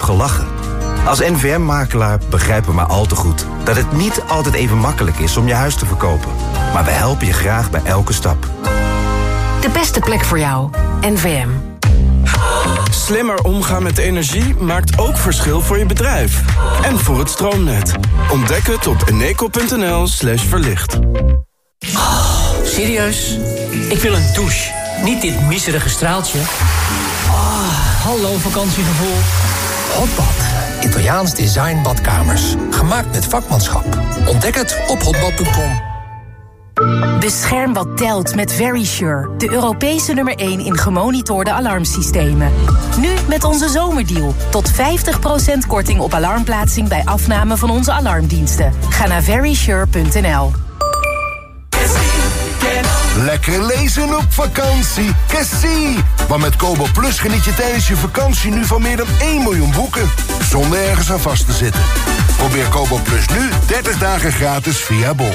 gelachen. Als NVM-makelaar begrijpen we maar al te goed dat het niet altijd even makkelijk is om je huis te verkopen. Maar we helpen je graag bij elke stap. De beste plek voor jou. NVM. Slimmer omgaan met energie maakt ook verschil voor je bedrijf. En voor het stroomnet. Ontdek het op eneco.nl/verlicht. Oh, serieus? Ik wil een douche. Niet dit miserige straaltje. Hallo vakantiegevoel. Hotbad. Italiaans design badkamers. Gemaakt met vakmanschap. Ontdek het op hotbad.com. Bescherm wat telt met Verisure. De Europese nummer 1 in gemonitorde alarmsystemen. Nu met onze zomerdeal. Tot 50% korting op alarmplaatsing bij afname van onze alarmdiensten. Ga naar verisure.nl. Lekker lezen op vakantie. Cassie! Want met Kobo Plus geniet je tijdens je vakantie nu van meer dan 1 miljoen boeken. Zonder ergens aan vast te zitten. Probeer Kobo Plus nu 30 dagen gratis via Bol.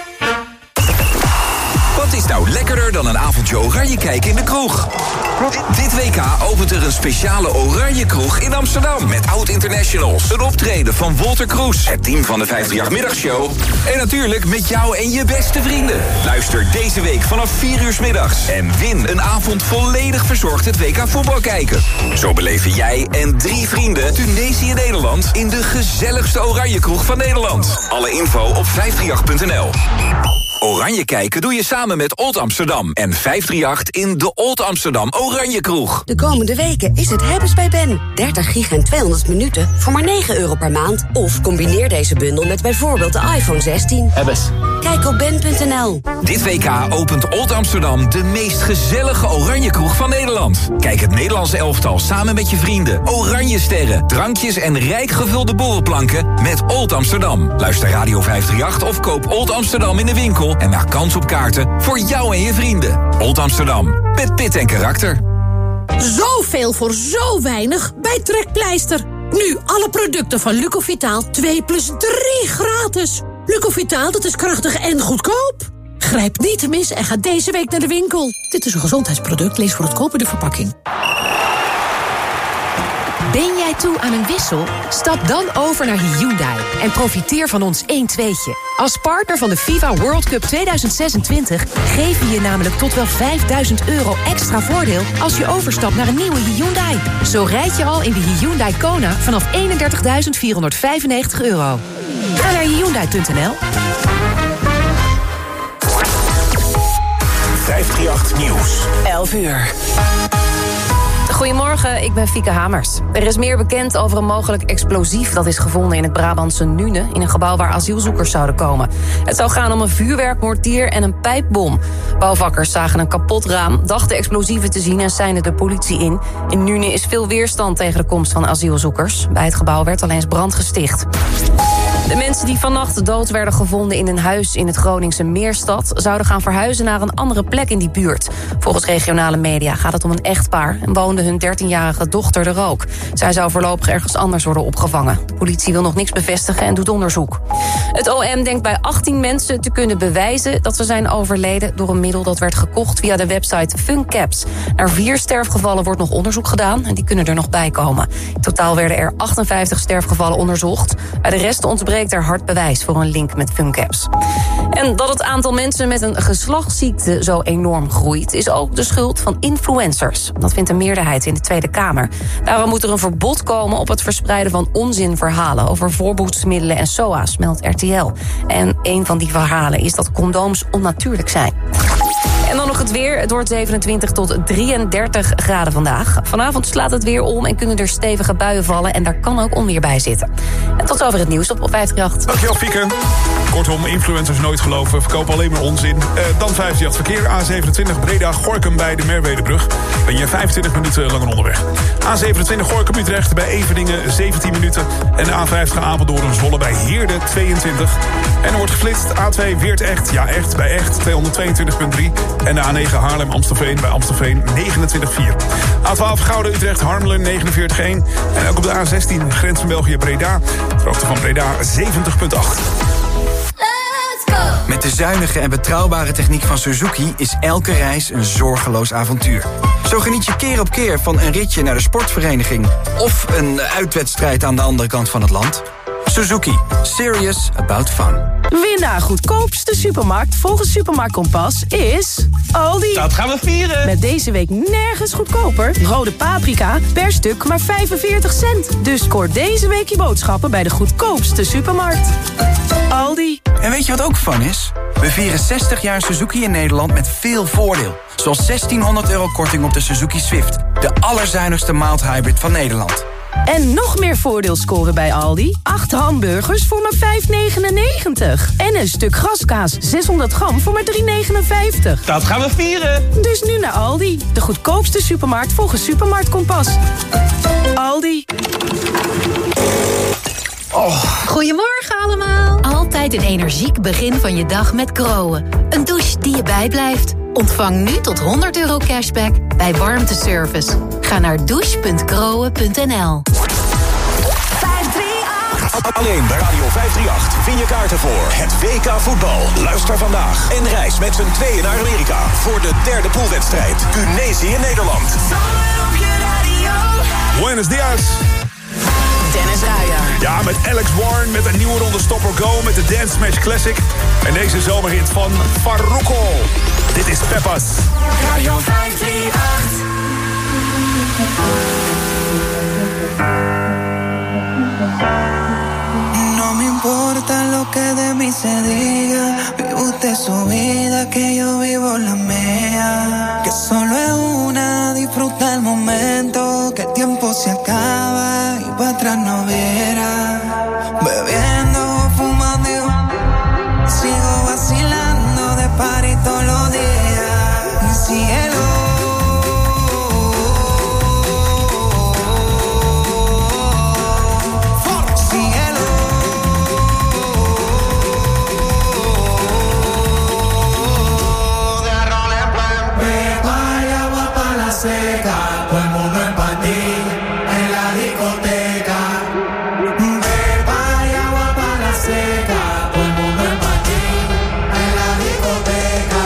Wat is nou lekkerder dan een avondje oranje kijken in de kroeg? Dit WK opent er een speciale oranje kroeg in Amsterdam. Met oud-internationals, een optreden van Walter Kroes, het team van de 538-middagshow. En natuurlijk met jou en je beste vrienden. Luister deze week vanaf 4 uur 's middags. En win een avond volledig verzorgd het WK voetbal kijken. Zo beleven jij en 3 vrienden Tunesië-Nederland in de gezelligste oranje kroeg van Nederland. Alle info op 538.nl. Oranje kijken doe je samen met Old Amsterdam en 538 in de Old Amsterdam Oranje Kroeg. De komende weken is het hebben's bij Ben. 30 gig en 200 minuten voor maar €9 per maand. Of combineer deze bundel met bijvoorbeeld de iPhone 16. Hebbes. Kijk op ben.nl. Dit WK opent Old Amsterdam de meest gezellige Oranje Kroeg van Nederland. Kijk het Nederlandse elftal samen met je vrienden. Oranje sterren, drankjes en rijk gevulde borrelplanken met Old Amsterdam. Luister Radio 538 of koop Old Amsterdam in de winkel en maak kans op kaarten voor jou en je vrienden. Old Amsterdam, met pit en karakter. Zoveel voor zo weinig bij Trekpleister. Nu alle producten van Lucovitaal 2+3 gratis. Lucovitaal, dat is krachtig en goedkoop. Grijp niet te mis en ga deze week naar de winkel. Dit is een gezondheidsproduct, lees voor het kopen de verpakking. Ben jij toe aan een wissel? Stap dan over naar Hyundai en profiteer van ons 1-2'tje. Als partner van de FIFA World Cup 2026 geven we je namelijk tot wel €5.000 extra voordeel als je overstapt naar een nieuwe Hyundai. Zo rijd je al in de Hyundai Kona vanaf €31.495. Ga naar Hyundai.nl. 538 Nieuws. 11 uur. Goedemorgen, ik ben Fieke Hamers. Er is meer bekend over een mogelijk explosief dat is gevonden in het Brabantse Nune, in een gebouw waar asielzoekers zouden komen. Het zou gaan om een vuurwerkmortier en een pijpbom. Bouwvakkers zagen een kapot raam, dachten explosieven te zien en seinen de politie in. In Nune is veel weerstand tegen de komst van asielzoekers. Bij het gebouw werd al eens brand gesticht. De mensen die vannacht dood werden gevonden in een huis in het Groningse Meerstad zouden gaan verhuizen naar een andere plek in die buurt. Volgens regionale media gaat het om een echtpaar en woonde hun 13-jarige dochter er ook. Zij zou voorlopig ergens anders worden opgevangen. De politie wil nog niks bevestigen en doet onderzoek. Het OM denkt bij 18 mensen te kunnen bewijzen dat ze zijn overleden door een middel dat werd gekocht via de website FunCaps. Naar 4 sterfgevallen wordt nog onderzoek gedaan en die kunnen er nog bij komen. In totaal werden er 58 sterfgevallen onderzocht. Bij de rest ontbreekt er hard bewijs voor een link met FunCaps. En dat het aantal mensen met een geslachtsziekte zo enorm groeit is ook de schuld van influencers. Dat vindt een meerderheid in de Tweede Kamer. Daarom moet er een verbod komen op het verspreiden van onzinverhalen over voorboedsmiddelen en SOA's, meldt RTL. En een van die verhalen is dat condooms onnatuurlijk zijn. En dan nog het weer. Het wordt 27 tot 33 graden vandaag. Vanavond slaat het weer om en kunnen er stevige buien vallen. En daar kan ook onweer bij zitten. En tot over het nieuws op 538. Dankjewel, Fieke. Kortom, influencers nooit geloven, verkopen alleen maar onzin. Dan 538 verkeer. A27 Breda-Gorinchem bij de Merwedebrug. Ben je 25 minuten langer onderweg. A27 Gorinchem-Utrecht bij Everdingen 17 minuten. En de A50 Apeldoorn-Zwolle bij Heerde 22. En er wordt geflitst. A2 Weert-Echt. Ja, echt bij Echt 222,3. En de A9 Haarlem-Amstelveen bij Amstelveen 29,4. A12 Gouden-Utrecht-Harmelen 49,1. En ook op de A16 grens van België-Breda. De hoogte van Breda 70,8. Met de zuinige en betrouwbare techniek van Suzuki is elke reis een zorgeloos avontuur. Zo geniet je keer op keer van een ritje naar de sportvereniging of een uitwedstrijd aan de andere kant van het land. Suzuki. Serious about fun. Winnaar goedkoopste supermarkt volgens Supermarkt Kompas is Aldi. Dat gaan we vieren. Met deze week nergens goedkoper. Rode paprika per stuk maar 45 cent. Dus scoor deze week je boodschappen bij de goedkoopste supermarkt. Aldi. En weet je wat ook fun is? We vieren 60 jaar Suzuki in Nederland met veel voordeel. Zoals €1.600 korting op de Suzuki Swift. De allerzuinigste mild hybrid van Nederland. En nog meer voordeel scoren bij Aldi. 8 hamburgers voor maar €5,99. En een stuk graskaas 600 gram voor maar €3,59. Dat gaan we vieren. Dus nu naar Aldi. De goedkoopste supermarkt volgens Supermarkt Kompas. Aldi. Goedemorgen allemaal. Altijd een energiek begin van je dag met Groen. Een douche die je bijblijft. Ontvang nu tot €100 cashback bij warmteservice. Ga naar douche.groen.nl. Alleen bij Radio 538 vind je kaarten voor het WK voetbal. Luister vandaag en reis met z'n tweeën naar Amerika voor de derde poolwedstrijd Tunesië-Nederland. Buenos dias. Dennis Ruijer. Ja, met Alex Warren, met een nieuwe ronde Stop or Go, met de Dance Smash Classic. En deze zomerhit van Farruko. Dit is Peppas. Radio 538. No me importa lo que de mí se diga. Vive usted su vida, que yo vivo la mía. Que solo es una, disfruta el momento. Que el tiempo se acaba y para atrás no verá. Bebiendo, fumando, sigo vacilando de party todos los días. Mi cielo. Seca, todo el mundo en panty, en la discoteca. Beba y agua para la seca, todo el mundo en panty, en la discoteca.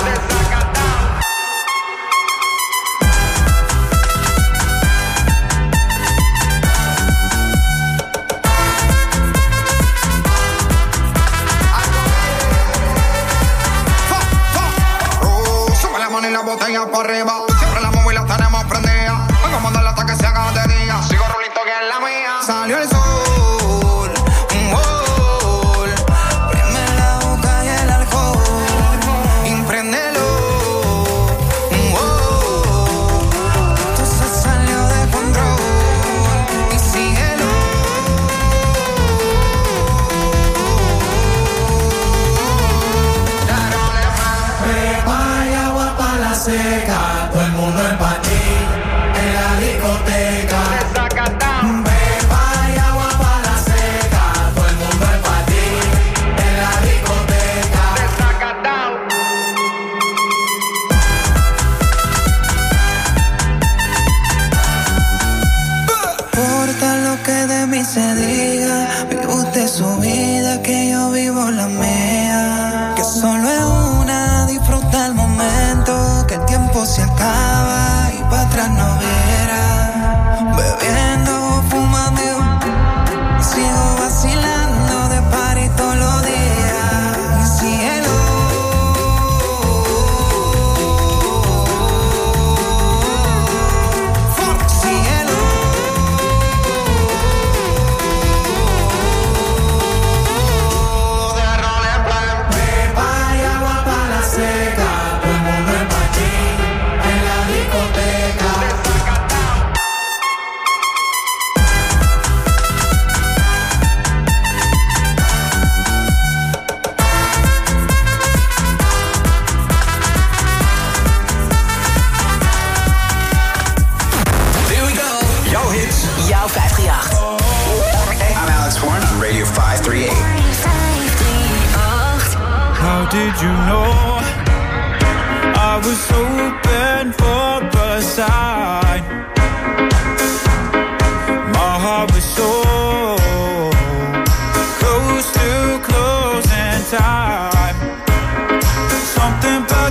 Sube la mano y la botella para arriba. Tenemos prendida, vengo a mandarla hasta que se haga de día. Sigo rulito que es la mía. Salió el sol, prende la boca y el alcohol, impréndelo. Esto se salió de control y síguelo. Beba y agua para la seca, todo el mundo en panty, en la discoteca. Beba y agua para la seca, todo el mundo en panty, en la discoteca. Importa lo que de mí se diga, vive usted su vida, que yo vivo la mía. Que solo es una, disfruta el momento, que el tiempo se acaba y para atrás no verá. Bebiendo, fumando, sigo vacilando de party todos los días. Mi cielo. Cielo. Beba y agua para la seca, todo el mundo en panty, en la discoteca. Here we go. Jouw hits. Jouw 538. I'm Alex Warren on Radio 538. How did you know I was open for a sign? My heart was so close to closing time.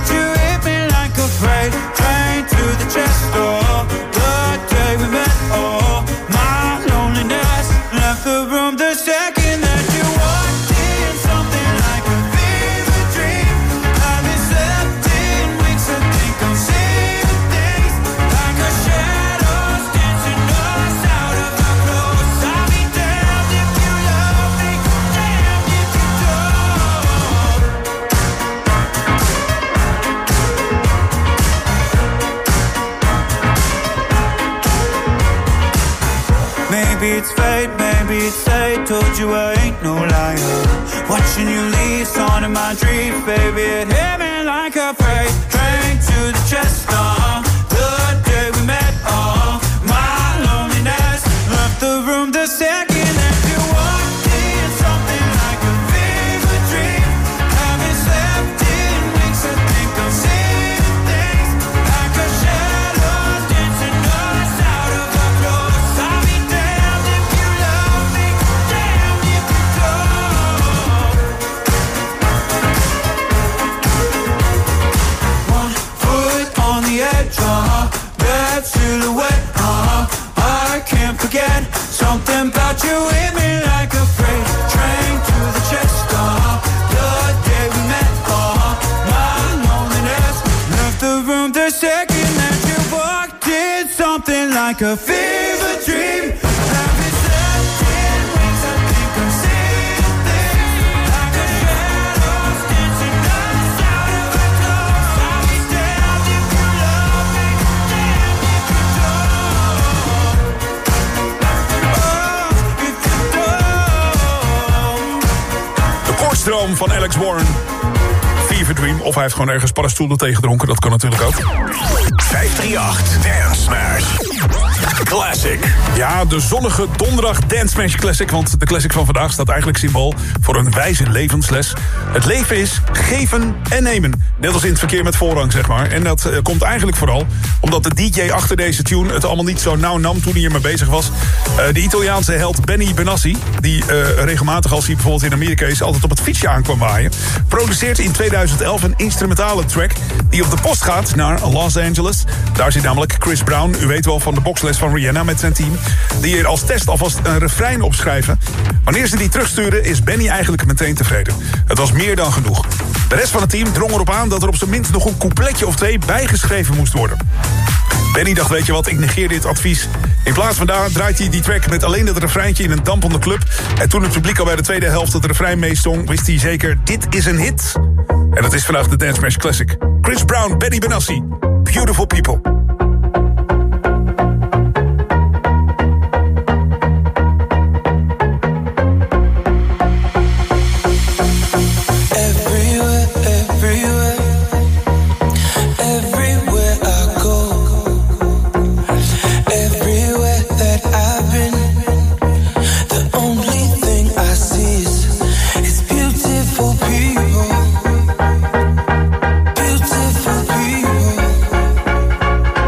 but you hit me like a freight train to the chest. Oh, the day we met, oh, my loneliness left the room the second that you walked in. Something like a fever dream. I've been slept in weeks, I think I'm seeing things like a shadows dancing us out of our clothes. I'll be damned if you love me, damned if you don't. Maybe it's fate, maybe it's fate. Told you I ain't no liar. Watching you leave, on in my dreams, baby. It hit me like a freight train to the chest. The day we met, my loneliness left the room the second that you walked in. Something like a fever dream. Haven't slept in weeks, I think I'm seeing things like a shadow dancing us out of our clothes. I'll be damned if you love me, damned if you don't. One foot on the edge, that silhouette, I can't forget. Something about you hit me like a freight train to the chest. The day we met, my loneliness left the room the second that you walked in. Something like a fever dream. Haven't slept in weeks, I think I'm seeing things like a shadows dancing us out of our clothes. I'll be damned if you love me, damned if you don't. Oh, if you don't. De koortsdroom van Alex Warren. Fever Dream. Of hij heeft gewoon ergens paddenstoelen tegengedronken. Dat kan natuurlijk ook. 538 Dance Smash Classic. Ja, de zonnige donderdag Dance Smash Classic. Want de classic van vandaag staat eigenlijk symbool voor een wijze levensles. Het leven is geven en nemen. Net als in het verkeer met voorrang, zeg maar. En dat komt eigenlijk vooral omdat de DJ achter deze tune het allemaal niet zo nauw nam toen hij ermee bezig was. De Italiaanse held Benny Benassi, die regelmatig als hij bijvoorbeeld in Amerika is altijd op het fietsje aankwam waaien, produceert in 2011 een instrumentale track die op de post gaat naar Los Angeles. Daar zit namelijk Chris Brown, u weet wel van de boxles van Rihanna met zijn team, die er als test alvast een refrein opschrijven. Wanneer ze die terugsturen is Benny eigenlijk meteen tevreden. Het was meer dan genoeg. De rest van het team drong erop aan dat er op zijn minst nog een coupletje of twee bijgeschreven moest worden. Benny dacht, weet je wat, ik negeer dit advies. In plaats van daar draait hij die track met alleen dat refreintje in een dampende club. En toen het publiek al bij de tweede helft het refrein meestong, wist hij zeker, dit is een hit. En dat is vandaag de Dance Smash Classic. Chris Brown, Benny Benassi, Beautiful People. Beautiful people.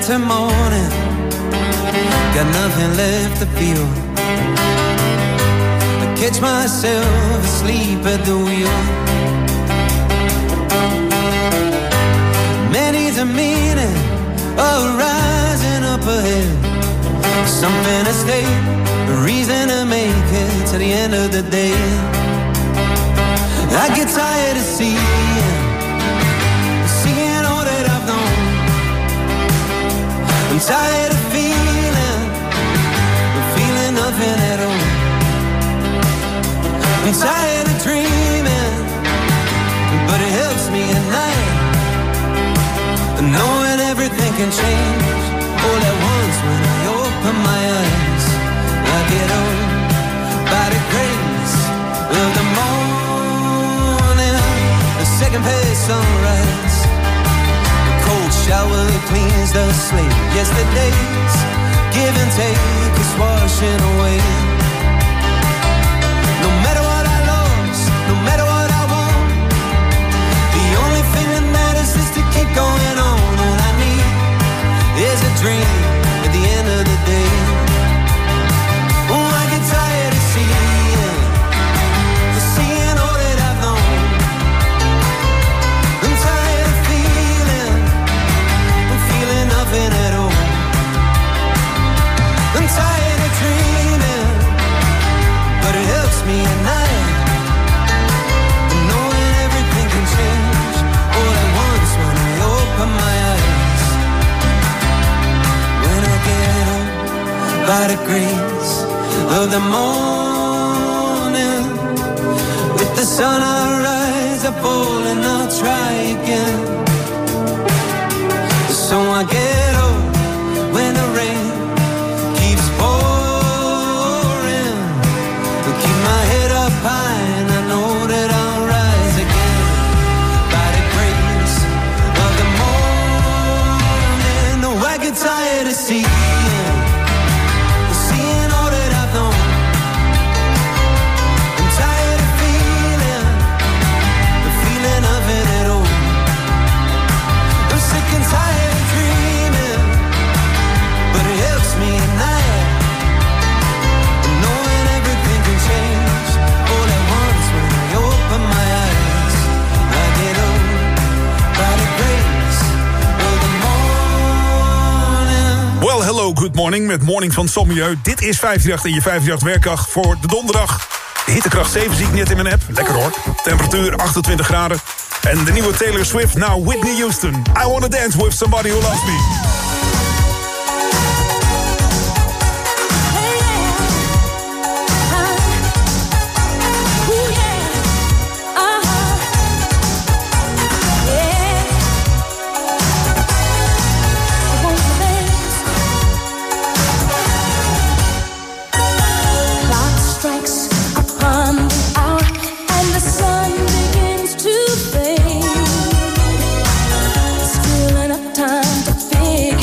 into morning, got nothing left to feel. I catch myself asleep at the wheel. Many's a meaning of rising up ahead. Something to stay, a reason to make it to the end of the day. I get tired of seeing all that I've known. I'm tired of feeling nothing at all. I'm tired of dreaming, but it helps me at night, knowing everything can change all at once when I open my eyes. I get on by the grace of the morning, the second page sunrise. The cold shower cleans the slate. Yesterday's give and take is washing away. No matter what I lost, no matter what I want, the only thing that matters is to keep going on. All I need is a dream at the end of the day. Oh, I get tired of seeing all that I've known. I'm tired of feeling nothing at all. I'm tired of dreaming, but it helps me at night, knowing everything can change all at once when I open my eyes. When I get up by the grace of the morning, with the sun I rise, I fall and I'll try again. So I get up when the rain keeps pouring, keep my head up high and I know that I'll rise again. By the grace of the morning, no, I get tired of seeing all that I've known. I'm tired of feeling nothing at all. I'm sick and tired of dreaming, but it helps me at night, knowing everything can change all at once when I open my eyes. I get on by the grace of the morning. Well, hello, good morning met Morning van Sommieu. Dit is 538 in je 538 werkdag voor de donderdag. De hittekracht 7 zie ik net in mijn app. Lekker hoor. Temperatuur 28 graden. En de nieuwe Taylor Swift, nou Whitney Houston. I wanna dance with somebody who loves me. Still enough time to figure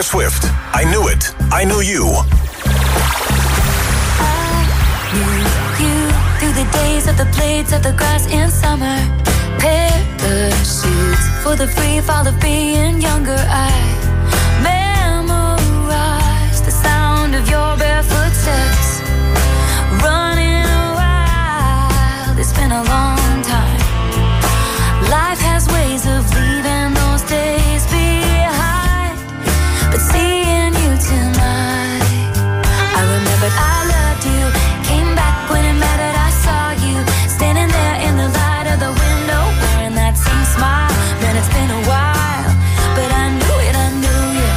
Swift. I knew it. I knew you. You through the days of the blades of the grass in summer. Parachutes for the free fall of being younger. I memorize the sound of your barefoot steps. Running wild, it's been a long time. Life has ways of leaving those days behind. But seeing you tonight, I remembered I loved you. Came back when it mattered, I saw you. Standing there in the light of the window, wearing that same smile. Man, it's been a while, but I knew it, I knew you.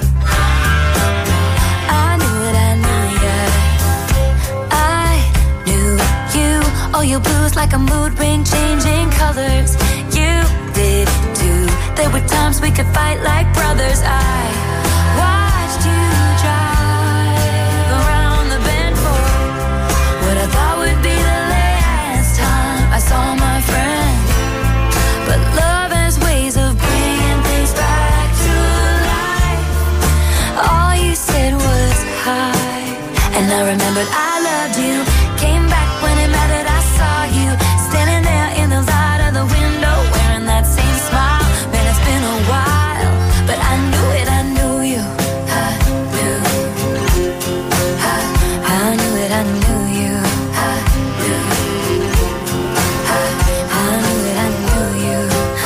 I knew it, I knew you. I knew you. Oh, your blues like a mood ring, changing colors. You did too. There were times we could fight like brothers. I watched you drive around the bend for what I thought would be the last time I saw my friend. But love has ways of bringing things back to life. All you said was hi, and I remembered I loved you. Came back when it mattered, I saw you. Standing there in the light of the window, wearing that same smile. Man, it's been a while, but I knew it, I knew you. I knew it, I knew you. I knew it, I knew you.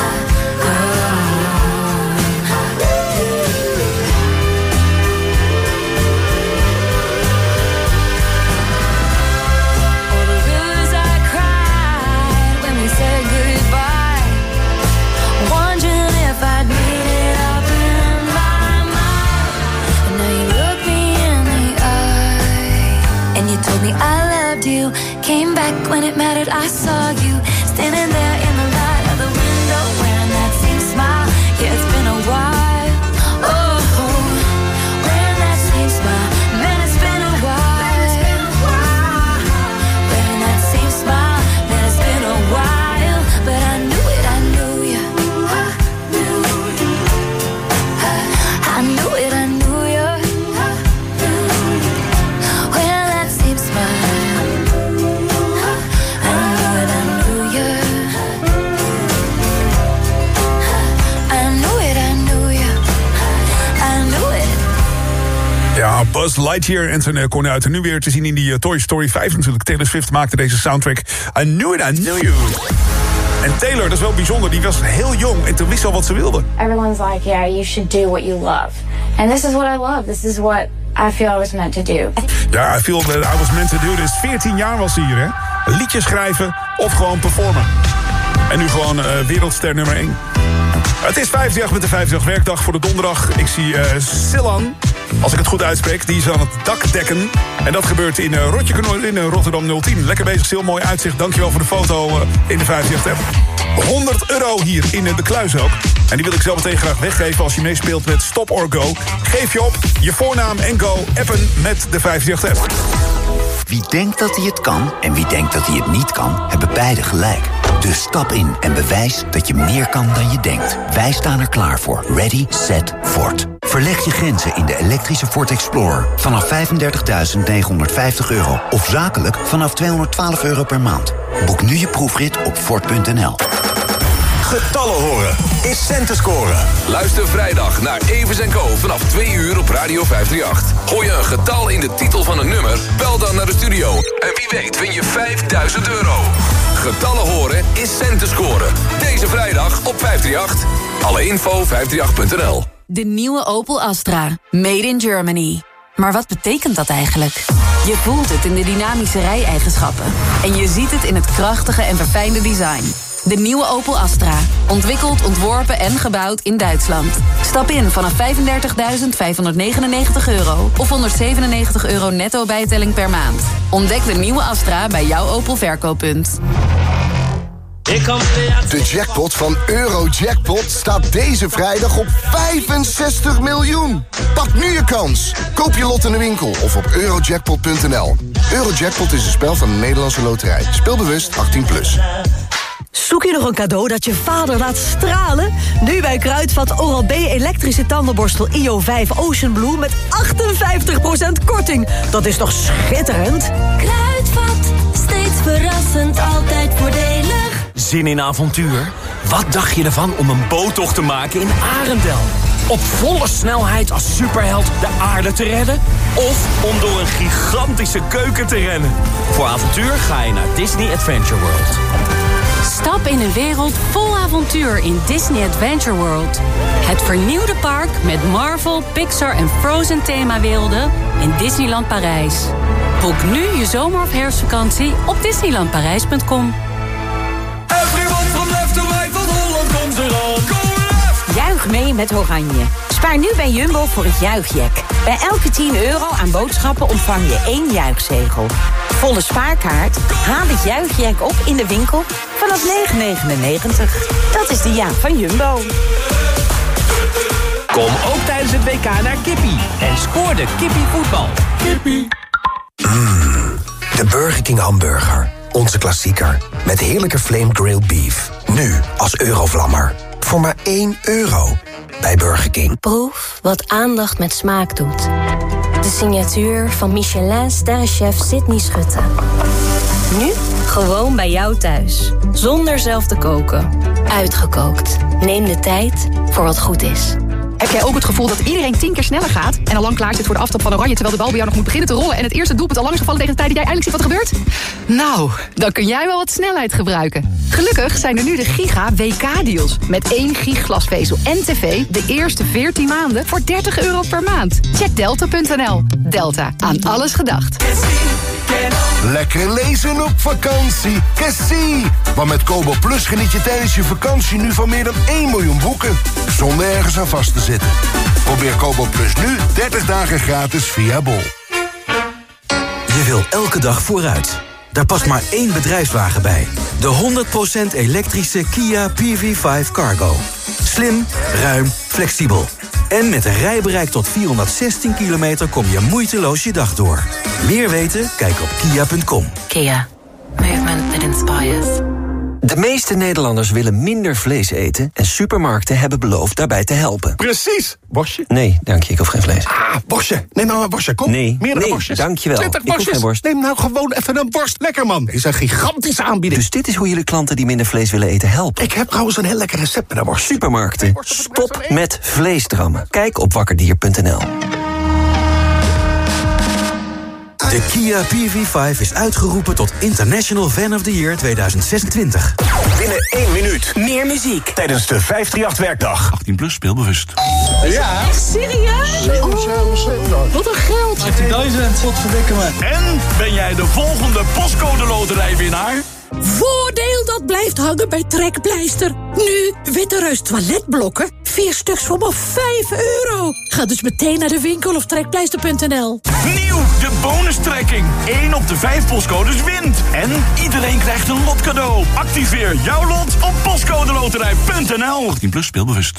All the rivers I cried when we said goodbye, wondering if I'd made it up in my mind. And now you look me in the eye, and you told me I loved you. Came back when it mattered, I saw you. Standing there in the light of the window, wearing that same smile. Yeah, it's been a while. Oh, wearing that same smile. Man, it's been a while. Wearing that same smile. Man, it's been a while. But I knew it, I knew you. I knew it, I knew you. Wearing that same smile. I knew it, I knew you. I knew it, I knew you. I knew it. Ja, Buzz Lightyear en zijn kornuiten nu weer te zien in die Toy Story 5 natuurlijk. Taylor Swift maakte deze soundtrack. I knew it, I knew you. En Taylor, dat is wel bijzonder, die was heel jong en toen wist al wat ze wilde. Everyone's like, yeah, you should do what you love. And this is what I love. This is what I feel I was meant to do. Ja, I feel that I was meant to do this. 14 jaar was ze hier, hè. Liedjes schrijven of gewoon performen. En nu gewoon wereldster nummer 1. Het is 5-dag met de 5-dag werkdag voor de donderdag. Ik zie Silan, als ik het goed uitspreek, die is aan het dak dekken. En dat gebeurt in Rotjekanoor in Rotterdam 010. Lekker bezig, heel mooi uitzicht. Dankjewel voor de foto in de 5-dag app. €100 hier in de kluis ook. En die wil ik zo meteen graag weggeven als je meespeelt met Stop or Go. Geef je op, je voornaam en go appen met de 5-dag app. Wie denkt dat hij het kan en wie denkt dat hij het niet kan, hebben beide gelijk. Dus stap in en bewijs dat je meer kan dan je denkt. Wij staan er klaar voor. Ready, set, Ford. Verleg je grenzen in de elektrische Ford Explorer vanaf €35.950 of zakelijk vanaf €212 per maand. Boek nu je proefrit op Ford.nl. Getallen horen is centen scoren. Luister vrijdag naar Evers & Co. vanaf 2 uur op Radio 538. Gooi je een getal in de titel van een nummer, bel dan naar de studio. En wie weet win je €5.000. Getallen horen is centen scoren. Deze vrijdag op 538. Alle info 538.nl. De nieuwe Opel Astra. Made in Germany. Maar wat betekent dat eigenlijk? Je voelt het in de dynamische rijeigenschappen. En je ziet het in het krachtige en verfijnde design. De nieuwe Opel Astra. Ontwikkeld, ontworpen en gebouwd in Duitsland. Stap in vanaf €35.599 of €197 netto bijtelling per maand. Ontdek de nieuwe Astra bij jouw Opel verkooppunt. De jackpot van Eurojackpot staat deze vrijdag op 65 miljoen. Pak nu je kans. Koop je lot in de winkel of op eurojackpot.nl. Eurojackpot is een spel van de Nederlandse Loterij. Speel bewust 18+. Zoek je nog een cadeau dat je vader laat stralen? Nu bij Kruidvat Oral-B elektrische tandenborstel IO5 Ocean Blue met 58% korting. Dat is toch schitterend? Kruidvat, steeds verrassend, altijd voordelig. Zin in avontuur? Wat dacht je ervan om een boottocht te maken in Arendel? Op volle snelheid als superheld de aarde te redden? Of om door een gigantische keuken te rennen? Voor avontuur ga je naar Disney Adventure World. Stap in een wereld vol avontuur in Disney Adventure World. Het vernieuwde park met Marvel, Pixar en Frozen themawerelden in Disneyland Parijs. Boek nu je zomer- of herfstvakantie op disneylandparijs.com. Everyone from left to right, van Holland komt eraan. Go left! Juich mee met Oranje. Spaar nu bij Jumbo voor het juichjack. Bij elke €10 aan boodschappen ontvang je 1 juichzegel. Volle spaarkaart? Haal het juichjack op in de winkel vanaf €9,99. Dat is de jaak van Jumbo. Kom ook tijdens het WK naar Kippie en scoor de Kippie voetbal. Kippie. De Burger King hamburger. Onze klassieker. Met heerlijke flame grilled beef. Nu als Eurovlammer. Voor maar €1 bij Burger King. Proef wat aandacht met smaak doet. De signatuur van Michelin-sterrenchef Sydney Schutte. Nu gewoon bij jou thuis. Zonder zelf te koken. Uitgekookt. Neem de tijd voor wat goed is. Heb jij ook het gevoel dat iedereen 10 keer sneller gaat en al lang klaar zit voor de aftrap van Oranje, terwijl de bal bij jou nog moet beginnen te rollen en het eerste doelpunt al lang is gevallen tegen de tijd dat jij eindelijk ziet wat er gebeurt? Nou, dan kun jij wel wat snelheid gebruiken. Gelukkig zijn er nu de Giga WK-deals. Met 1 gig glasvezel en tv de eerste 14 maanden voor €30 per maand. Check delta.nl. Delta, aan alles gedacht. Lekker lezen op vakantie. Cassie! Want met Kobo Plus geniet je tijdens je vakantie nu van meer dan 1 miljoen boeken. Zonder ergens aan vast te zitten. Probeer Kobo Plus nu 30 dagen gratis via Bol. Je wil elke dag vooruit. Daar past maar 1 bedrijfswagen bij. De 100% elektrische Kia PV5 Cargo. Slim, ruim, flexibel. En met een rijbereik tot 416 kilometer kom je moeiteloos je dag door. Meer weten? Kijk op kia.com. Kia. Movement that inspires. De meeste Nederlanders willen minder vlees eten en supermarkten hebben beloofd daarbij te helpen. Precies. Worstje? Nee, dank je, ik hoef geen vlees. Worstje. Neem nou een worstje, kom. Nee, meerdere worstjes. dank je wel. 20 ik hoef worstjes. geen worst. Neem nou gewoon even een worst. Lekker man. Dit is een gigantische aanbieding. Dus dit is hoe jullie klanten die minder vlees willen eten helpen. Ik heb trouwens een heel lekker recept met een worst. Supermarkten, stop met vleesdrammen. Kijk op wakkerdier.nl. De Kia PV5 is uitgeroepen tot International Fan of the Year 2026. Binnen 1 minuut. Meer muziek. Tijdens de 538-werkdag. 18 plus, speelbewust. Ja. Echt serieus? Wat een geld. 18.000. Wat verdikken me. En ben jij de volgende postcode loterijwinnaar? Voordeel dat blijft hangen bij Trekpleister. Nu Witte Reus toiletblokken. 4 stuks voor maar €5. Ga dus meteen naar de winkel of trekpleister.nl. Nieuw, de bonustrekking. 1 op de 5 postcodes wint. En iedereen krijgt een lotcadeau. Activeer jouw lot op postcodeloterij.nl. 18 plus, speelbewust.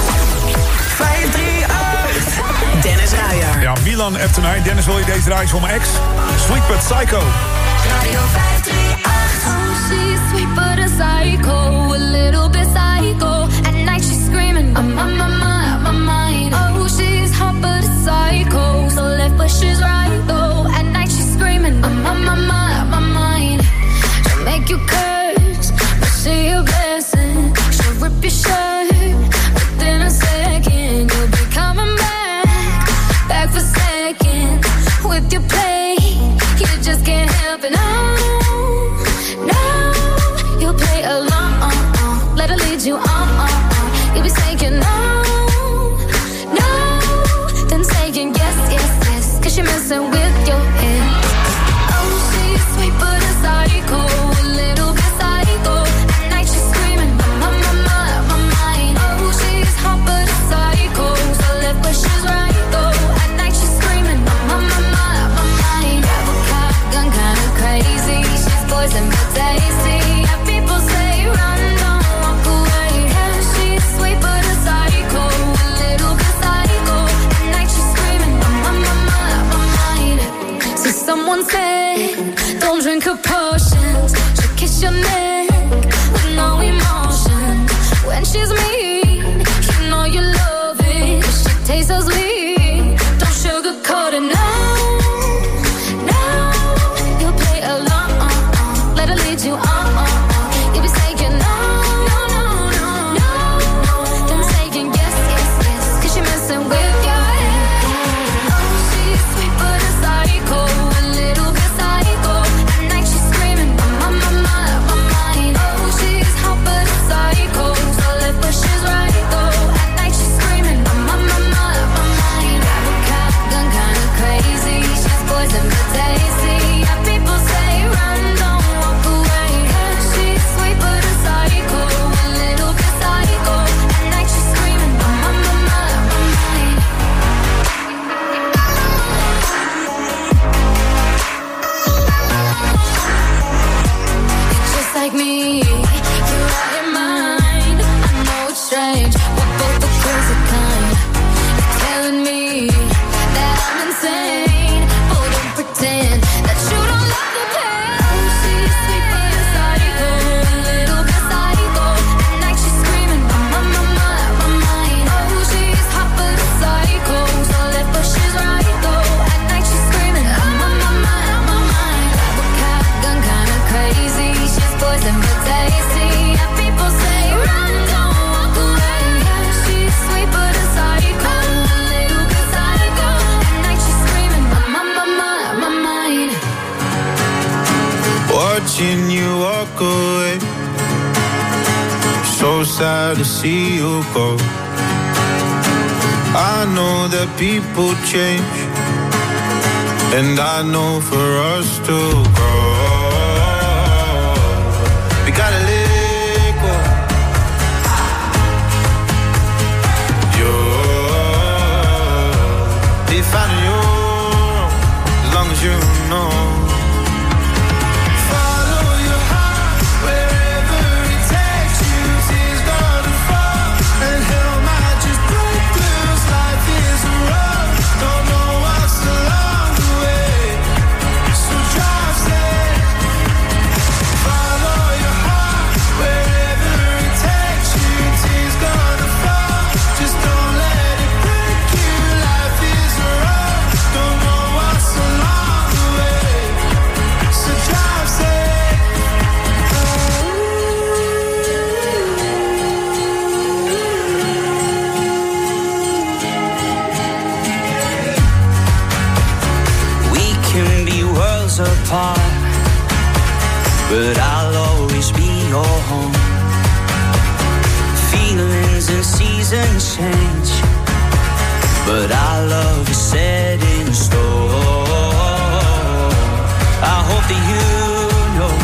538. Dennis Ruijer. Ja, Milan Eptenay. Dennis, wil je deze draaien voor mijn ex? Sweet but Psycho. Radio 538. Oh, she's sweet but a psycho, a little bit psycho. At night she's screaming, I'm on my mind, my mind. Oh, she's hot but a psycho, so left but she's right though. At night she's screaming, I'm on my mind, my mind. She'll make you curse, but she a blessing. She'll rip your shirt, within a second you'll be coming back for seconds. With your play, you just can't help it. No, you'll play along. Let her lead you on. You'll be saying no, then saying yes, 'cause you're messing with your head. Oh, she's sweet but a psycho, a little bit psycho. At night she's screaming, my mind. Oh, she's hot but a psycho, so left but she's right though. At night she's screaming, my mind. Grab a cop, gun kinda crazy. She's poison but tasty. Yeah, people say run, don't walk away. Yeah, she's sweet but a psycho, a little bit psycho. At night she's screaming, my mind. See, someone said, don't drink her potions. She'll kiss your neck with no she's mean. You know you love it. She tastes so sweet. Don't sugarcoat it now. You play along. Let her lead you on. You'll be saying no. Then saying yes. Cause you're messing with your head. Oh, she's sweet but a psycho. A little bit psycho. At night she's screaming, my mind. Oh, she's hot but a psycho. So left but she's right though. At night she's screaming, my mind. Grab a cop gun, kinda crazy. She's poison but tasty. Yeah, people say run, don't walk away. Yeah, she's sweet but a psycho. A little bit psycho. At night she's screaming, my mind. Just like me, you're out your mind. I know it's strange, we're both the crazy kind. You're telling me that I'm insane, but don't pretend that you don't love the pain. Oh, she's sweet but a psycho, a little bit psycho. At night she's screaming, my mind. Oh, she's hot but a psycho, so left but she's right though. At night she's screaming, my mind. Grab a cop gun, kinda crazy. She's poison but tasty. Yeah, people say run, don't walk away. Yeah, she's sweet but a psycho, a little bit psycho. At night she's screaming, my mind. Watching you walk away, so sad to see you go. I know that people change, and I know for us to grow, we gotta let go. You're finding your own, as long as you know. Apart, but I'll always be your home. Feelings and seasons change, but our love is set in stone. I hope that you know,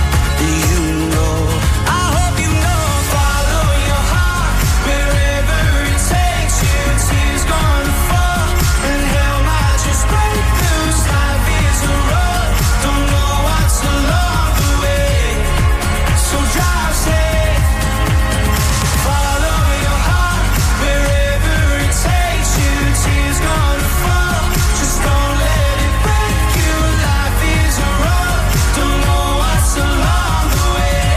I hope you know. Follow your heart wherever it takes you. Tears gonna fall and hell might just break loose. Life is a road, don't know what's along the way, so drive safe. Follow your heart wherever it takes you. Tears gonna fall, just don't let it break you. Life is a road, don't know what's along the way.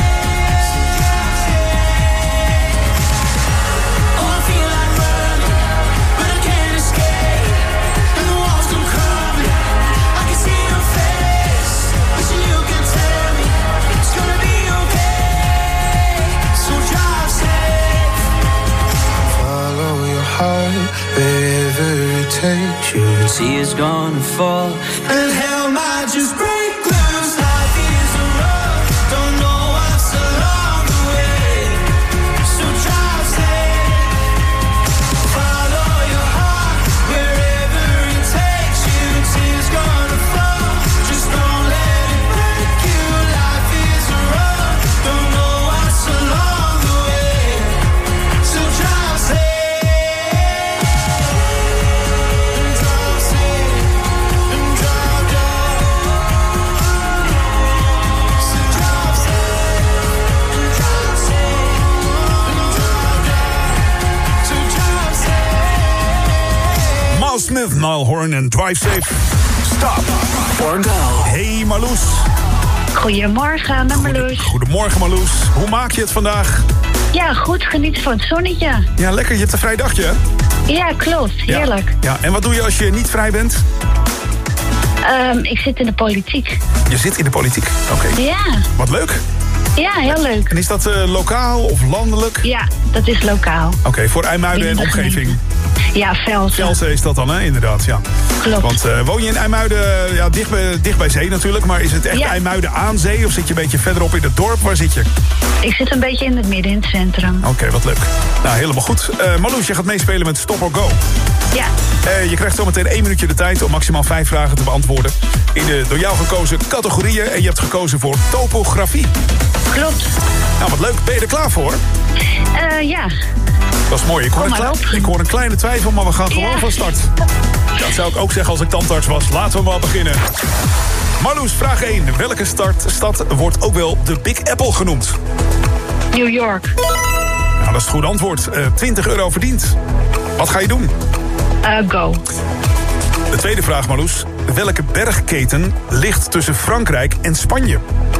Oh, I feel like running, but I can't escape. And the walls come crumbling, I can see your face. Listen, you can tell me it's gonna be okay, so drive safe. Follow your heart wherever it takes you. Tears gonna fall And hell might just break loose. Life is a road, don't know what's along the way, so drive safe. Follow your heart wherever it takes you. Tears gonna fall, just don't let it break you. Life is a road, don't know what's along the way, so drive safe. And drive safe, and drive Miles Smith, Niall Horan en Drive Safe. Stop or go. Hey Marloes. Goedemorgen, met Marloes. Goedemorgen Marloes. Hoe maak je het vandaag? Ja, goed. Genieten van het zonnetje. Ja, lekker. Je hebt een vrij dagje, hè? Ja, klopt. Heerlijk. Ja. En wat doe je als je niet vrij bent? Ik zit in de politiek. Je zit in de politiek? Oké. Ja. Wat leuk. Ja, heel leuk. En is dat lokaal of landelijk? Ja, dat is lokaal. Oké, voor IJmuiden en omgeving. Ja, Velsen. Velsen is dat dan, hè? Inderdaad, ja. Klopt. Want woon je in IJmuiden, ja, dicht bij zee natuurlijk... maar is het echt IJmuiden aan zee of zit je een beetje verderop in het dorp? Waar zit je? Ik zit een beetje in het midden, in het centrum. Oké, wat leuk. Nou, helemaal goed. Marloes, je gaat meespelen met Stop or Go. Ja. Je krijgt zometeen 1 minuutje de tijd om maximaal 5 vragen te beantwoorden. In de door jou gekozen categorieën. En je hebt gekozen voor topografie. Klopt. Nou, wat leuk. Ben je er klaar voor? Ja. Dat is mooi. Ik hoor een kleine twijfel, maar we gaan gewoon van start. Dat zou ik ook zeggen als ik tandarts was. Laten we maar beginnen. Marloes, vraag 1. Welke stad wordt ook wel de Big Apple genoemd? New York. Nou, dat is het goede antwoord. €20 verdiend. Wat ga je doen? Go. De tweede vraag, Marloes. Welke bergketen ligt tussen Frankrijk en Spanje?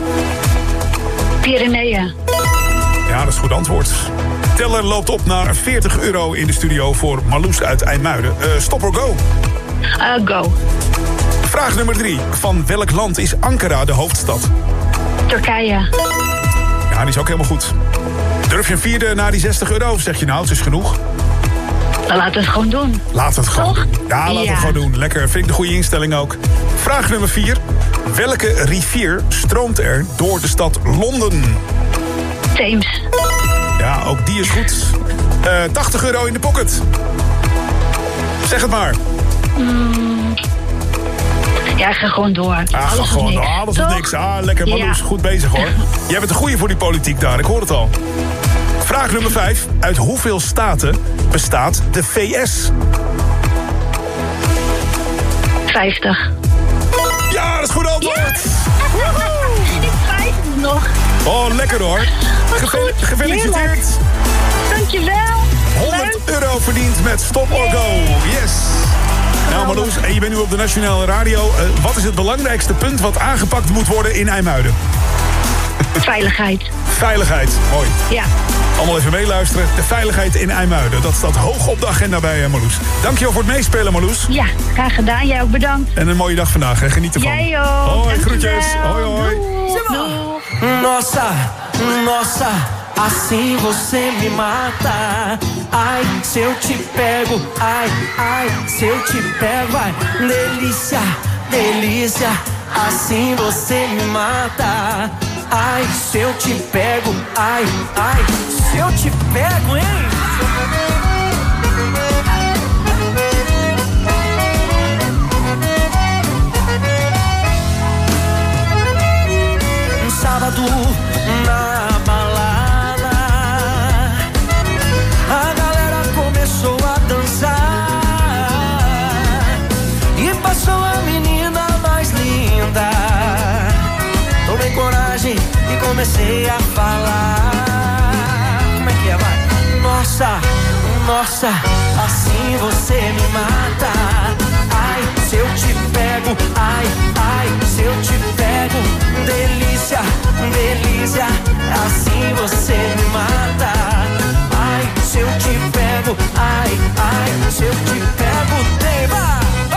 Pyreneeën. Ja, dat is het goede antwoord. Teller loopt op naar €40 in de studio voor Marloes uit IJmuiden. Stop or go? Go. Vraag nummer 3. Van welk land is Ankara de hoofdstad? Turkije. Ja, die is ook helemaal goed. Durf je een vierde na die €60? Of zeg je nou, het is genoeg? Dan laten we het gewoon doen. Laten we het gewoon doen. Ja, laten we het gewoon doen. Lekker, vind ik de goede instelling ook. Vraag nummer 4. Welke rivier stroomt er door de stad Londen? Theems. Ja, ook die is goed. €80 in de pocket. Zeg het maar. Ja, ik ga gewoon door. Alles of niks. Lekker, Marloes. Ja. Goed bezig, hoor. Jij bent een goeie voor die politiek daar, ik hoor het al. Vraag nummer 5. Uit hoeveel staten bestaat de VS? 50. Ja, dat is goed antwoord. Yes. Ik twijfel nog. Oh, lekker hoor. Gefeliciteerd. Heerlijk. Dankjewel. €100 verdiend met Stop or Go. Yes. Nou Marloes, en je bent nu op de Nationale Radio. Wat is het belangrijkste punt wat aangepakt moet worden in IJmuiden? Veiligheid. Veiligheid, mooi. Ja. Allemaal even meeluisteren. De veiligheid in IJmuiden. Dat staat hoog op de agenda bij Marloes. Dankjewel voor het meespelen, Marloes. Ja, graag gedaan. Jij ook bedankt. En een mooie dag vandaag. Hè. Geniet ervan. Jij ook. Hoi, groetjes. Hoi, hoi. Nossa, nossa, assim você me mata. Ai, se eu te pego, ai, ai, se eu te pego, ai, delícia, delícia, assim você me mata. Ai, se eu te pego, ai, ai, se eu te pego, hein? Sábado na balada, a galera começou a dançar e passou a menina mais linda. Tomei coragem e comecei a falar. Como é que é, vai? Nossa, nossa, assim você me mata. Ai, se eu te pego, ai, ai, se eu te pego, delícia, delícia, assim você me mata. Ai, se eu te pego, ai, ai, se eu te pego, teima.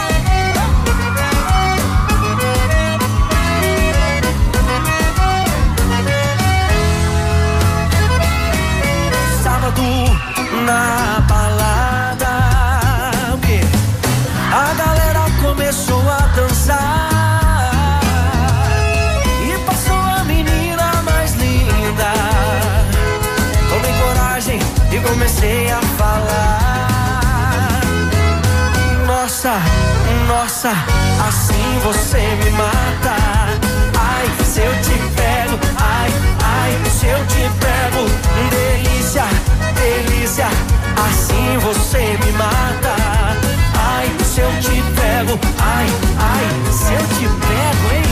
Sábado na balada, o quê? A galera começou a dançar e passou a menina mais linda. Tomei coragem e comecei a falar. Nossa, nossa, assim você me mata. Ai, se eu te pego, ai, ai, se eu te pego, delícia, delícia, assim você me mata. Ai, se eu te pego, ai, ai, se eu te pego, hein?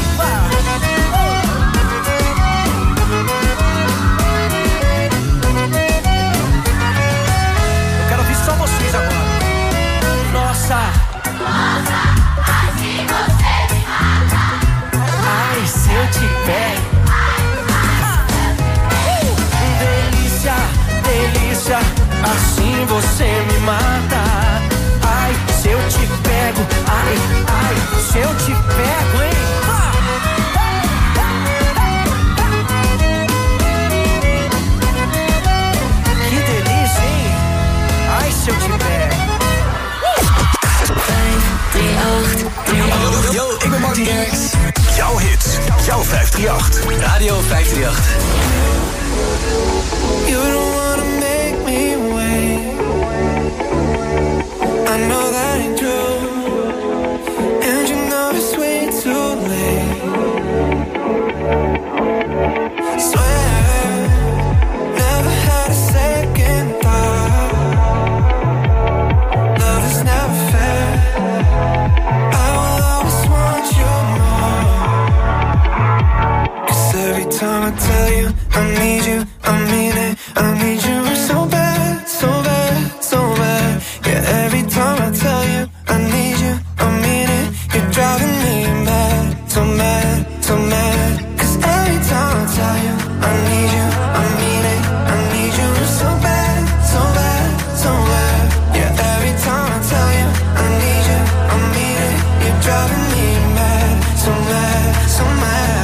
Eu quero ouvir só vocês agora. Nossa, nossa, assim você me mata. Ai, se eu te pego, delícia, 538. You don't wanna make me wait. I know that ain't true, and you know it's way too late. Swear, never had a second thought. Love is never fair. I will always want you more. 'Cause every time I tell you I need you, I mean it. I need you so bad, so bad, so bad. Yeah, every time I tell you I need you, I mean it. You're driving me mad, so mad, so mad. 'Cause every time I tell you I need you, I mean it. I need you so bad, so bad, so bad. Yeah, every time I tell you I need you, I mean it. You're driving me mad, so mad, so mad.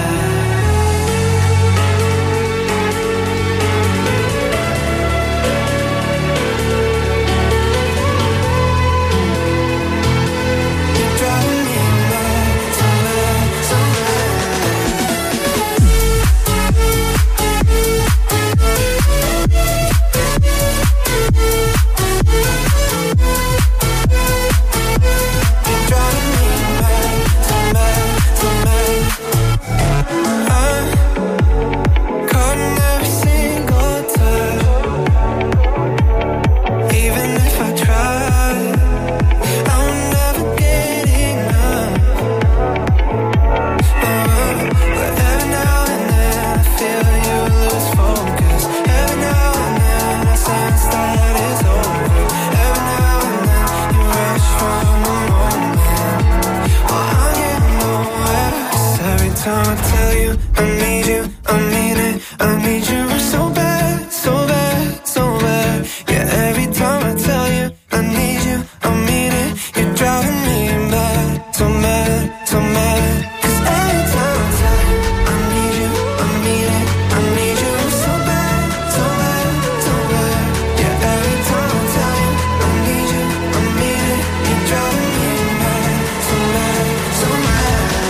Time I tell you I need you, I mean it. I need you so bad, so bad, so bad. Yeah, every time I tell you I need you, I mean it. You're driving me mad, so mad, so mad. 'Cause every time I tell you I need you, I mean it. I need you so bad, so bad, so bad. Yeah, every time I tell you I need you, I mean it. You're driving me mad, so mad, so mad.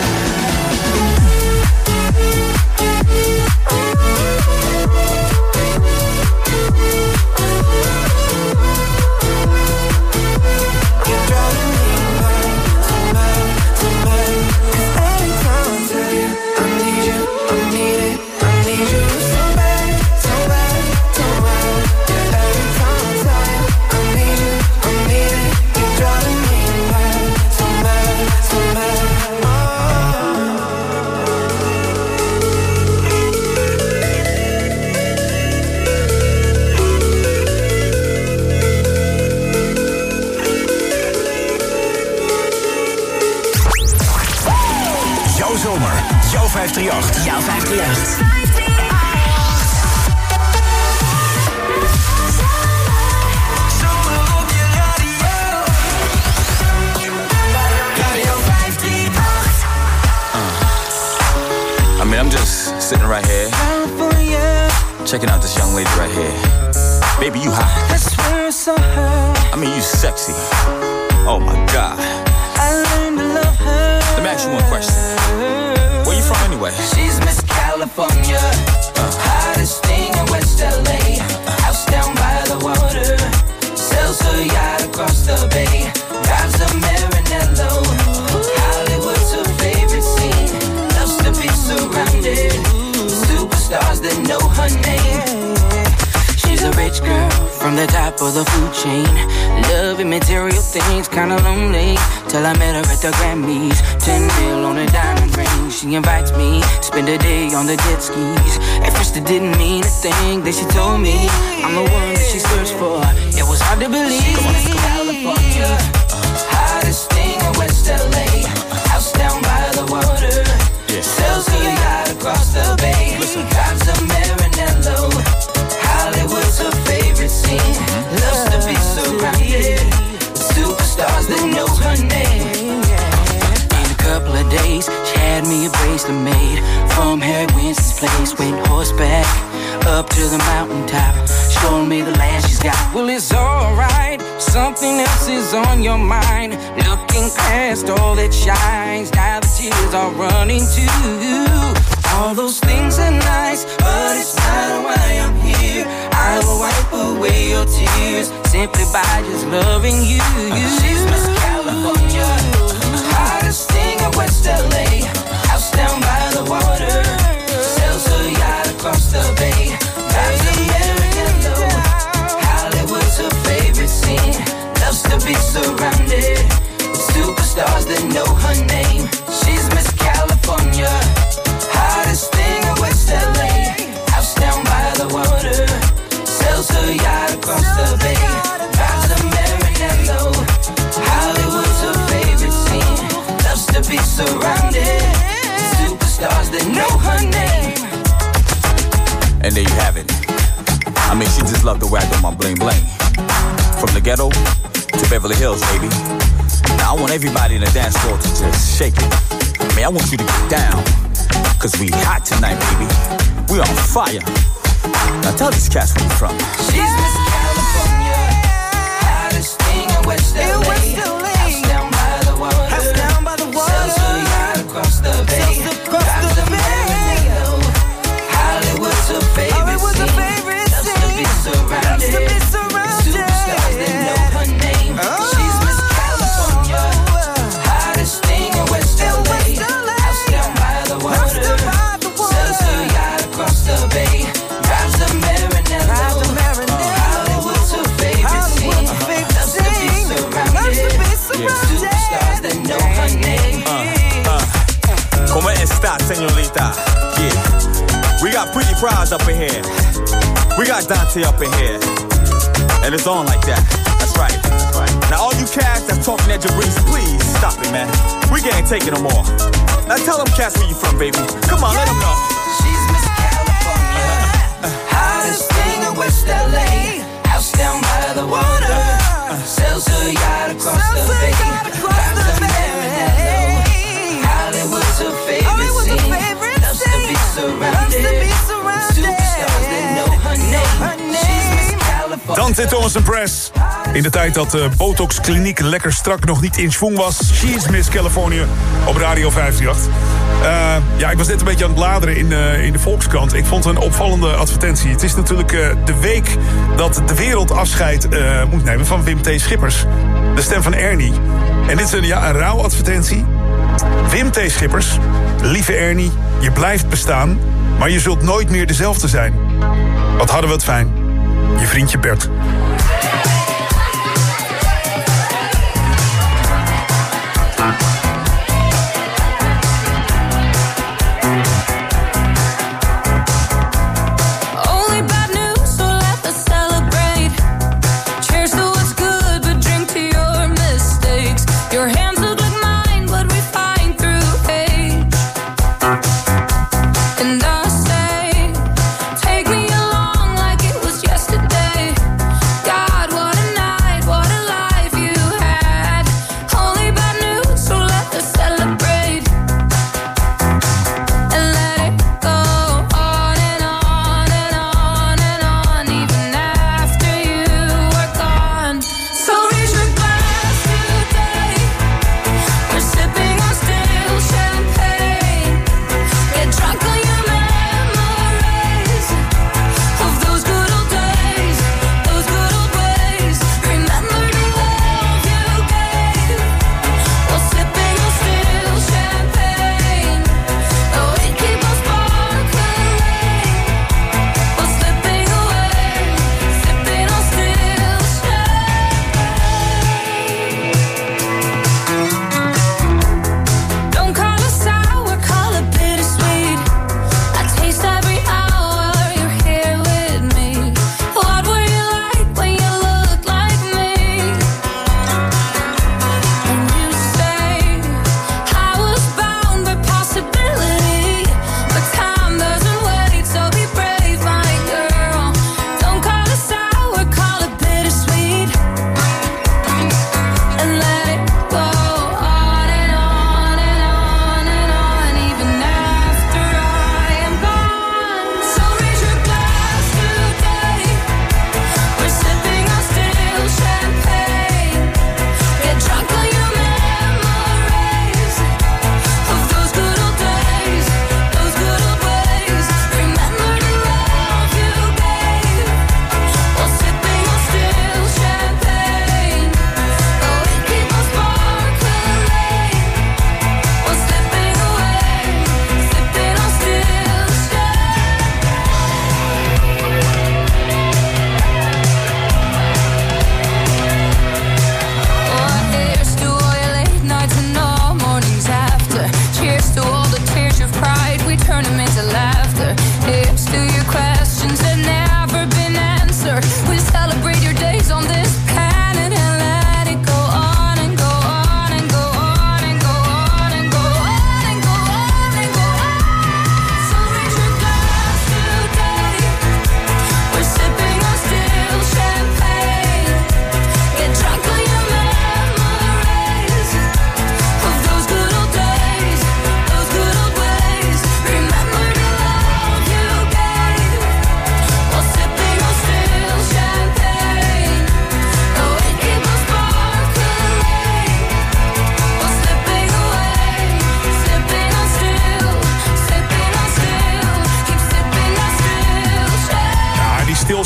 Jouw 538. Jouw 538. I mean, I'm just sitting right here, checking out this young lady right here. Baby, you hot. I mean, you sexy. Oh my God. Let me ask you one question. Where you from anyway? She's Miss California, hottest thing in West LA. House down by the water, sells her yacht across the bay. Drives a Maranello, Hollywood's her favorite scene. Loves to be surrounded, superstars that know her name. She's a rich girl from the top of the food chain. Loving material things, kinda lonely. Till I met her at the Grammys. 10 mil on a diamond ring. She invites me to spend a day on the jet skis. At first it didn't mean a thing. Then she told me I'm the one that she searched for. It was hard to believe. California, hottest thing in West LA. House down by the water, sells her yacht across the bay. Drives a Maranello, Hollywood's her favorite scene. Loves to be surrounded, superstars that know her name. In a couple of days, she had me a bracelet made from Harry Winston's place. Went horseback up to the mountaintop, showing me the land she's got. Well, it's alright, something else is on your mind. Looking past all that shines, now the tears are running too. All those things are nice, but it's not why I'm here. I will wipe away your tears simply by just loving you. She's Miss California, hottest thing in West LA. House down by the water, sells a yacht across the bay. Drives a Maranello, Hollywood's her favorite scene. Loves to be surrounded with superstars that know her name. She's Miss California, hottest thing in West LA. House down by the water, sells her yacht across the bay. Drives a Maranello, Hollywood's her favorite scene. Loves to be surrounded with superstars that know her name. And there you have it. I mean, she just loved the way I do my bling bling. From the ghetto to Beverly Hills, baby. Now I want everybody in the dance floor to just shake it. I mean, I want you to get down, cause we hot tonight, baby. We on fire. Now tell these cats where you from. She's Miss California, hottest thing in West LA. House down by the water, sells her yacht across the bay. Drives a Maranello, Hollywood's her favorite scene. Loves to be surrounded with superstars that know her name. She's Miss California, hottest thing in West LA. House down by the water, sells her yacht across the bay. Drives a Maranello, Hollywood's her favorite scene. Loves to be surrounded with superstars that know her name. Como esta, señorita? Yeah. We got Pretty Prize up in here. We got Dante up in here. And it's on like that. That's right. Now all you cats that's talking at Jabrice, please stop it, man. We can't take it no more. Now tell them cats where you from, baby. Come on, let them know. She's Miss California, hottest thing in West LA. House down by the water, sells her yacht across the bay. Drives a Maranello, Hollywood's her favorite scene. Loves to be surrounded with superstars that know her name. She's Miss California. Dante Thomas en Press. In de tijd dat de Botox Kliniek lekker strak nog niet in schwung was. She's Miss California op Radio 538. Ja, ik was net een beetje aan het bladeren in de Volkskrant. Ik vond een opvallende advertentie. Het is natuurlijk de week dat de wereld afscheid moet nemen van Wim T. Schippers. De stem van Ernie. En dit is een rouwadvertentie. Wim T. Schippers, lieve Ernie, je blijft bestaan, maar je zult nooit meer dezelfde zijn. Wat hadden we het fijn. Je vriendje Bert. Take me along like it was yesterday. God, what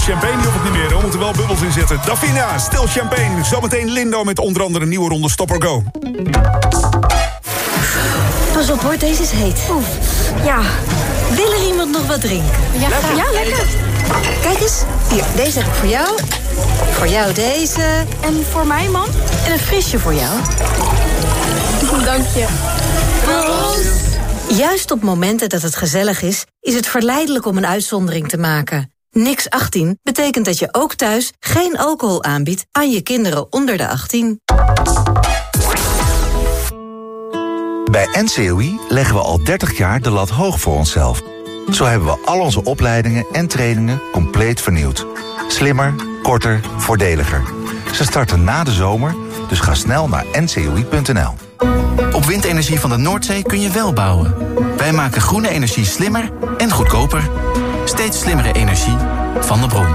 champagne niet op het niet meer. We moeten wel bubbels inzetten. Davina, stil champagne. Zometeen Lindo met onder andere een nieuwe ronde Stop or Go. Pas op hoor, deze is heet. Oef. Ja, wil er iemand nog wat drinken? Ja, lekker. Ja, lekker. Kijk eens, hier, deze heb ik voor jou. Voor jou deze. En voor mij, man? En een frisje voor jou. Dank je. Juist op momenten dat het gezellig is het verleidelijk om een uitzondering te maken. Niks 18 betekent dat je ook thuis geen alcohol aanbiedt aan je kinderen onder de 18. Bij NCOI leggen we al 30 jaar de lat hoog voor onszelf. Zo hebben we al onze opleidingen en trainingen compleet vernieuwd. Slimmer, korter, voordeliger. Ze starten na de zomer, dus ga snel naar ncoi.nl. Op windenergie van de Noordzee kun je wel bouwen. Wij maken groene energie slimmer en goedkoper. Steeds slimmere energie van de bron.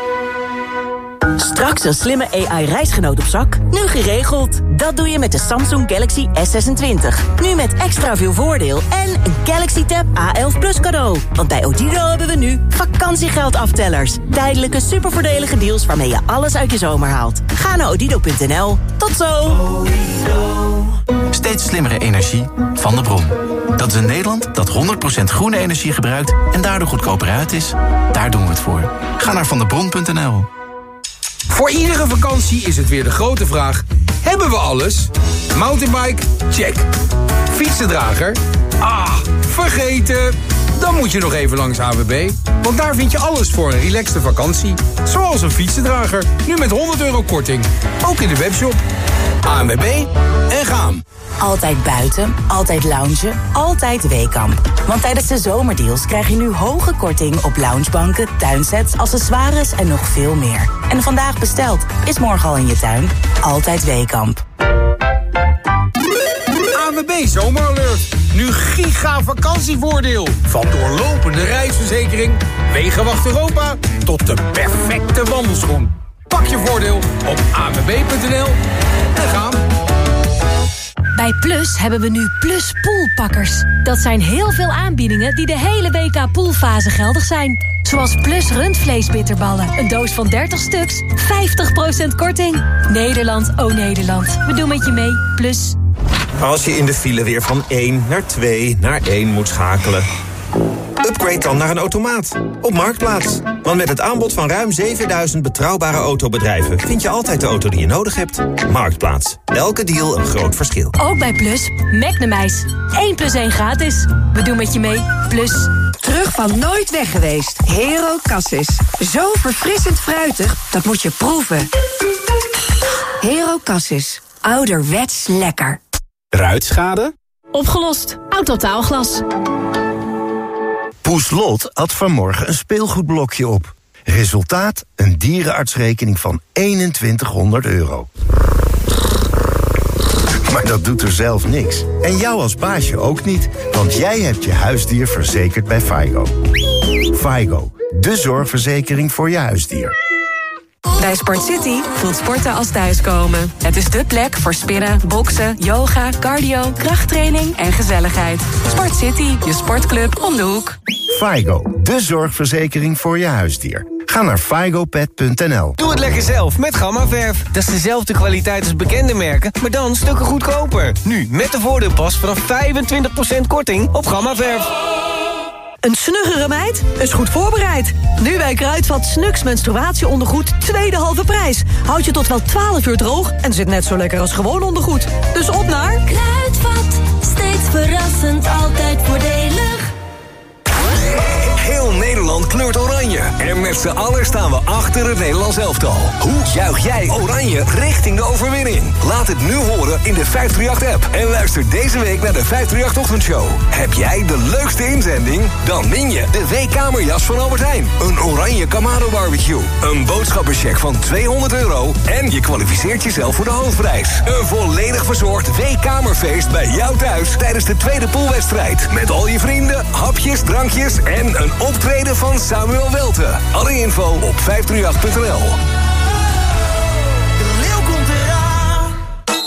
Straks een slimme AI-reisgenoot op zak? Nu geregeld. Dat doe je met de Samsung Galaxy S26. Nu met extra veel voordeel en een Galaxy Tab A11 Plus cadeau. Want bij Odido hebben we nu vakantiegeldaftellers. Tijdelijke supervoordelige deals waarmee je alles uit je zomer haalt. Ga naar odido.nl. Tot zo! Steeds slimmere energie van de bron. Dat is een Nederland dat 100% groene energie gebruikt en daardoor goedkoper uit is. Daar doen we het voor. Ga naar vandebron.nl. Voor iedere vakantie is het weer de grote vraag: hebben we alles? Mountainbike? Check. Fietsendrager? Ah, vergeten. Dan moet je nog even langs AWB. Want daar vind je alles voor een relaxte vakantie. Zoals een fietsendrager. Nu met €100 korting. Ook in de webshop. ANWB en gaan. Altijd buiten, altijd loungen, altijd Weekamp. Want tijdens de zomerdeals krijg je nu hoge korting op loungebanken, tuinsets, accessoires en nog veel meer. En vandaag besteld, is morgen al in je tuin. Altijd Weekamp. ANWB Zomeralert. Nu giga vakantievoordeel. Van doorlopende reisverzekering, Wegenwacht Europa tot de perfecte wandelschoen. Pak je voordeel op anwb.nl en gaan. Bij Plus hebben we nu Plus Poolpakkers. Dat zijn heel veel aanbiedingen die de hele WK-poolfase geldig zijn. Zoals Plus rundvleesbitterballen. Een doos van 30 stuks. 50% korting. Nederland, oh Nederland. We doen met je mee. Plus. Als je in de file weer van 1 naar 2 naar 1 moet schakelen. Upgrade dan naar een automaat op Marktplaats. Want met het aanbod van ruim 7000 betrouwbare autobedrijven vind je altijd de auto die je nodig hebt. Marktplaats. Elke deal een groot verschil. Ook bij Plus. Magnumijs. 1 + 1 gratis. We doen met je mee. Plus. Terug van nooit weg geweest. Hero Cassis. Zo verfrissend fruitig, dat moet je proeven. Hero Cassis. Ouderwets lekker. Ruitschade? Opgelost. Autotaalglas. Poes Lot had vanmorgen een speelgoedblokje op. Resultaat: een dierenartsrekening van €2100. Maar dat doet er zelf niks. En jou als baasje ook niet, want jij hebt je huisdier verzekerd bij FIGO. FIGO, de zorgverzekering voor je huisdier. Bij Sport City voelt sporten als thuiskomen. Het is dé plek voor spinnen, boksen, yoga, cardio, krachttraining en gezelligheid. Sport City, je sportclub om de hoek. FIGO, de zorgverzekering voor je huisdier. Ga naar figopet.nl. Doe het lekker zelf met Gammaverf. Dat is dezelfde kwaliteit als bekende merken, maar dan stukken goedkoper. Nu met de voordeelpas vanaf 25% korting op Gammaverf. Een snuggere meid is goed voorbereid. Nu bij Kruidvat Snux menstruatieondergoed tweede halve prijs. Houd je tot wel 12 uur droog en zit net zo lekker als gewoon ondergoed. Dus op naar Kruidvat, steeds verrassend, altijd voordelig. Heel Nederland kleurt oranje. En met z'n allen staan we achter het Nederlands elftal. Hoe juich jij oranje richting de overwinning? Laat het nu horen in de 538-app. En luister deze week naar de 538-ochtendshow. Heb jij de leukste inzending? Dan win je de weekkamerjas van Albert Heijn. Een oranje Kamado barbecue. Een boodschappencheck van €200. En je kwalificeert jezelf voor de hoofdprijs. Een volledig verzorgd weekkamerfeest bij jou thuis tijdens de tweede poolwedstrijd. Met al je vrienden, hapjes, drankjes en een optreden van Samuel Welte. Alle info op 538.nl.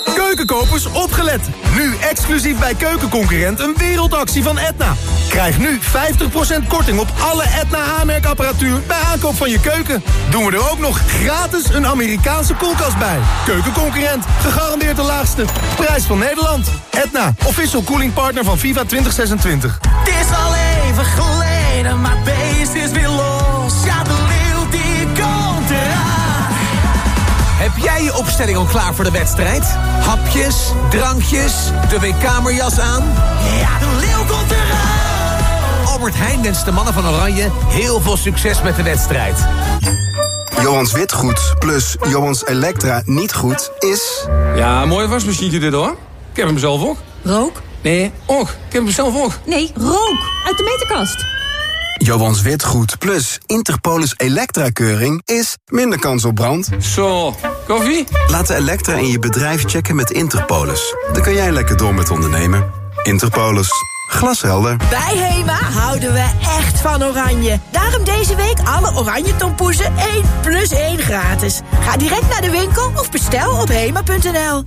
Keukenkopers, opgelet. Nu exclusief bij Keukenconcurrent een wereldactie van Etna. Krijg nu 50% korting op alle Etna haarmerkapparatuur bij aankoop van je keuken. Doen we er ook nog gratis een Amerikaanse koelkast bij. Keukenconcurrent, gegarandeerd de laagste. Prijs van Nederland. Etna, official cooling partner van FIFA 2026. Het is al even geleden, maar het beest is weer los. Ja, de leeuw die komt eraan. Heb jij je opstelling al klaar voor de wedstrijd? Hapjes, drankjes, de WK-kamerjas aan? Ja, de leeuw komt eraan. Albert Heijn wenst de mannen van Oranje heel veel succes met de wedstrijd. Johans Witgoed plus Johans Elektra niet goed is... Ja, mooi wasmachientje dit hoor. Ik heb hem zelf ook. Rook? Nee, ook. Ik heb hem zelf ook. Nee, rook. Uit de meterkast. Johans Witgoed plus Interpolis Elektra-keuring is minder kans op brand. Zo, koffie? Laat de Elektra in je bedrijf checken met Interpolis. Dan kan jij lekker door met ondernemen. Interpolis. Glashelder. Bij HEMA houden we echt van Oranje. Daarom deze week alle Oranje tompoezen 1+1 gratis. Ga direct naar de winkel of bestel op hema.nl.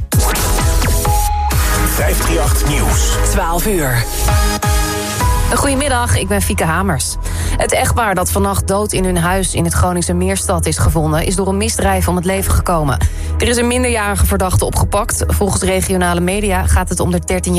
538 Nieuws. 12 uur. Goedemiddag, ik ben Fieke Hamers. Het echtpaar dat vannacht dood in hun huis in het Groningse Meerstad is gevonden... is door een misdrijf om het leven gekomen. Er is een minderjarige verdachte opgepakt. Volgens regionale media gaat het om de 13-jarige